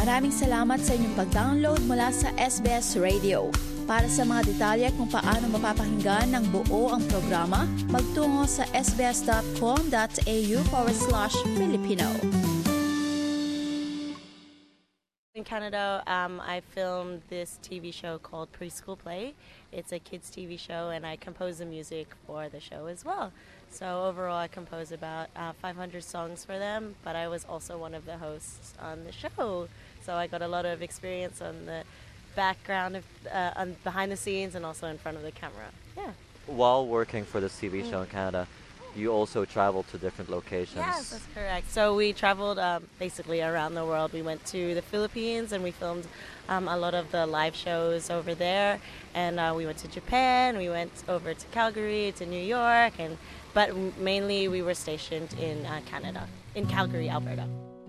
Maraming salamat sa inyong pag-download mula sa SBS Radio. Para sa mga detalye kung paano mapapakinggan ng buo ang programa, magtungo sa sbs.com.au/Filipino. In Canada, I filmed this TV show called Preschool Play. It's a kids' TV show, and I compose the music for the show as well. So overall, I composed about 500 songs for them, but I was also one of the hosts on the show. So I got a lot of experience on the background, on behind the scenes, and also in front of the camera. Yeah. While working for this TV show in Canada, you also traveled to different locations. Yes, that's correct. So we traveled basically around the world. We went to the Philippines and we filmed a lot of the live shows over there. And we went to Japan, we went over to Calgary, to New York, but mainly we were stationed in Canada, in Calgary, Alberta.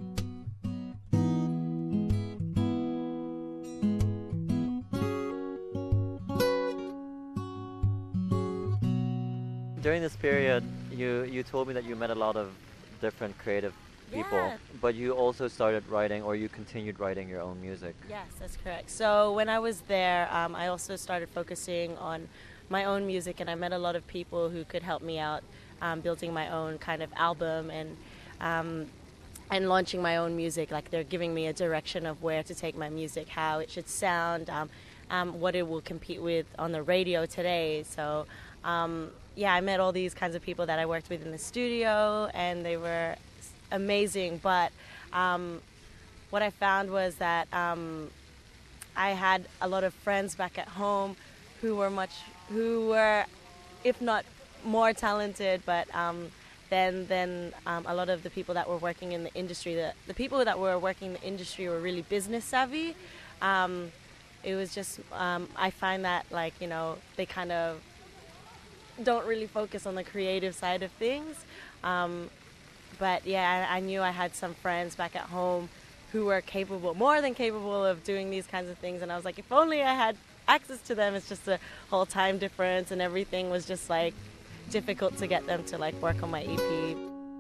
During this period, you told me that you met a lot of different creative people, but you also started writing, or you continued writing your own music. Yes, that's correct. So when I was there, I also started focusing on my own music, and I met a lot of people who could help me out building my own kind of album and launching my own music. Like, they're giving me a direction of where to take my music, how it should sound, what it will compete with on the radio today. So yeah, I met all these kinds of people that I worked with in the studio, and they were amazing. But what I found was that I had a lot of friends back at home who were, if not more talented, but then a lot of the people that were working in the industry, the people that were working in the industry were really business savvy. It was just, I find that, like, you know, they kind of don't really focus on the creative side of things. But yeah, I knew I had some friends back at home who were capable, more than capable, of doing these kinds of things. And I was like, if only I had access to them. It's just the whole time difference and everything was just like difficult to get them to like work on my EP.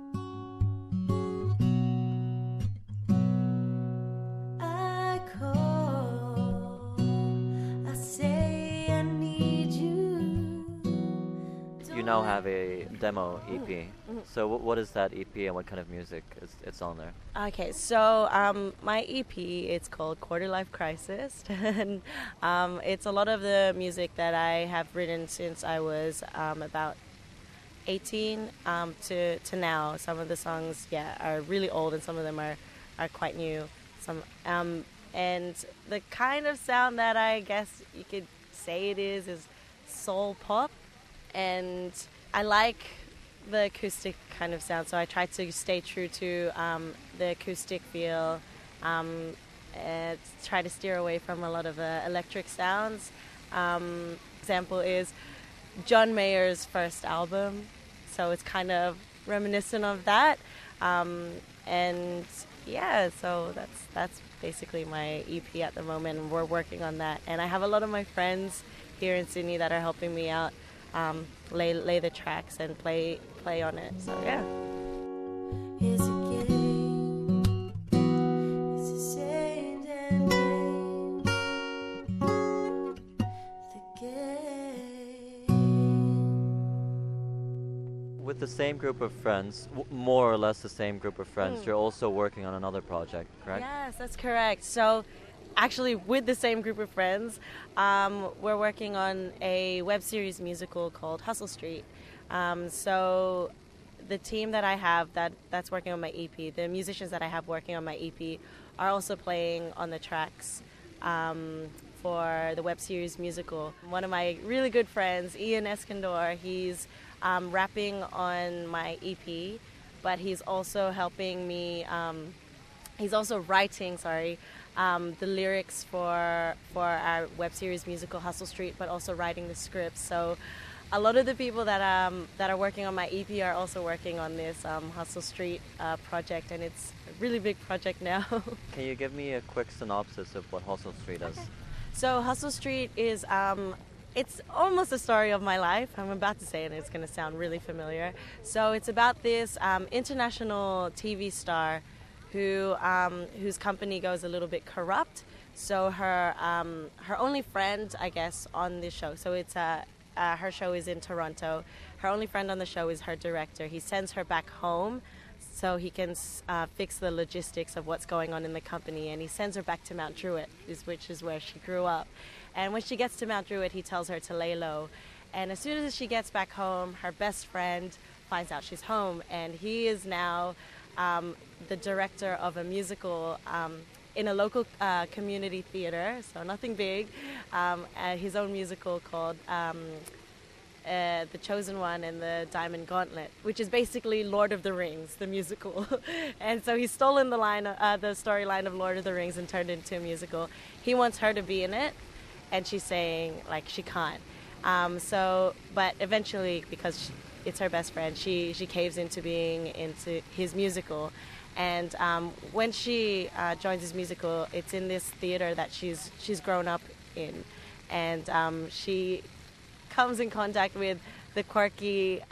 You now have a demo EP. So what is that EP and what kind of music it's on there? Okay, so my EP, it's called Quarter Life Crisis, and it's a lot of the music that I have written since I was about 18 to now. Some of the songs, are really old, and some of them are quite new. Some and the kind of sound that I guess you could say it is soul pop. And I like the acoustic kind of sound, so I try to stay true to the acoustic feel, and try to steer away from a lot of the electric sounds. Example is John Mayer's first album, so it's kind of reminiscent of that. And yeah, so that's basically my EP at the moment, and we're working on that. And I have a lot of my friends here in Sydney that are helping me out. Lay the tracks and play on it. So yeah. Is a game. It's a same damn game. The game. With the same group of friends, more or less the same group of friends, you're also working on another project, correct? Yes, that's correct. So actually, with the same group of friends, we're working on a web series musical called Hustle Street. So the team that I have that's working on my EP, the musicians that I have working on my EP, are also playing on the tracks for the web series musical. One of my really good friends, Ian Eskandor, he's rapping on my EP, but he's also helping me. He's also writing, the lyrics for our web series musical Hustle Street, but also writing the scripts. So a lot of the people that are working on my EP are also working on this Hustle Street project, and it's a really big project now. Can you give me a quick synopsis of what Hustle Street is? Okay. So Hustle Street is it's almost a story of my life. I'm about to say it, and it's going to sound really familiar. So it's about this international TV star whose company goes a little bit corrupt. So her only friend, I guess, on this show. So it's her show is in Toronto. Her only friend on the show is her director. He sends her back home so he can fix the logistics of what's going on in the company, and he sends her back to Mount Druitt, which is where she grew up. And when she gets to Mount Druitt, he tells her to lay low. And as soon as she gets back home, her best friend finds out she's home, and he is now the director of a musical in a local community theater, so nothing big, his own musical called The Chosen One and the Diamond Gauntlet, which is basically Lord of the Rings, the musical. And so he's stolen the storyline of Lord of the Rings and turned it into a musical. He wants her to be in it, and she's saying, like, she can't. But eventually, because it's her best friend, she caves into being into his musical. And when she joins his musical, it's in this theater that she's grown up in. And she comes in contact with the quirky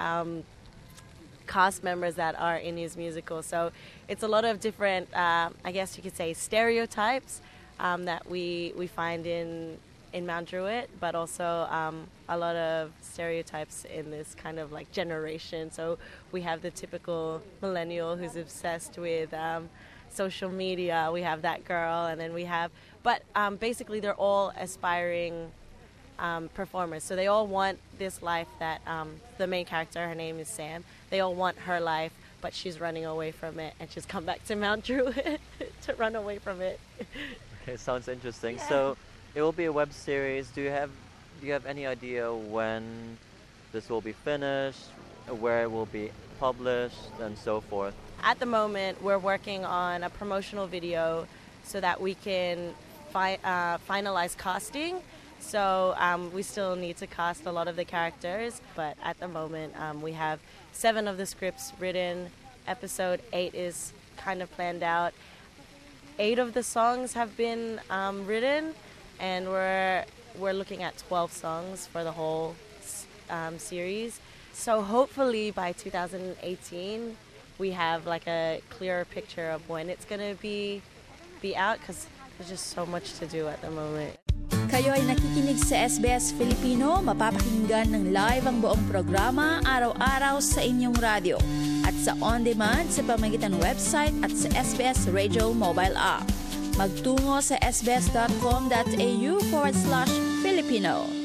cast members that are in his musical. So it's a lot of different, I guess you could say, stereotypes that we find in Mount Druitt, but also a lot of stereotypes in this kind of like generation. So we have the typical millennial who's obsessed with social media. We have that girl, and then we have, but basically they're all aspiring performers. So they all want this life that the main character, her name is Sam, they all want her life, but she's running away from it, and she's come back to Mount Druitt to run away from it. Okay, sounds interesting. Yeah. So it will be a web series. Do you have any idea when this will be finished, where it will be published, and so forth? At the moment, we're working on a promotional video so that we can finalize casting. So we still need to cast a lot of the characters, but at the moment we have 7 of the scripts written. Episode 8 is kind of planned out. 8 of the songs have been written, and we're looking at 12 songs for the whole series. So hopefully by 2018 we have like a clearer picture of when it's going to be out, because there's just so much to do at the moment. Kayo ay nakikinig sa SBS Filipino, mapapakinggan ng live ang buong programa araw-araw sa inyong radyo at sa on-demand sa pamamagitan ng website at sa SBS Radio mobile app. Magtungo sa sbs.com.au/Filipino.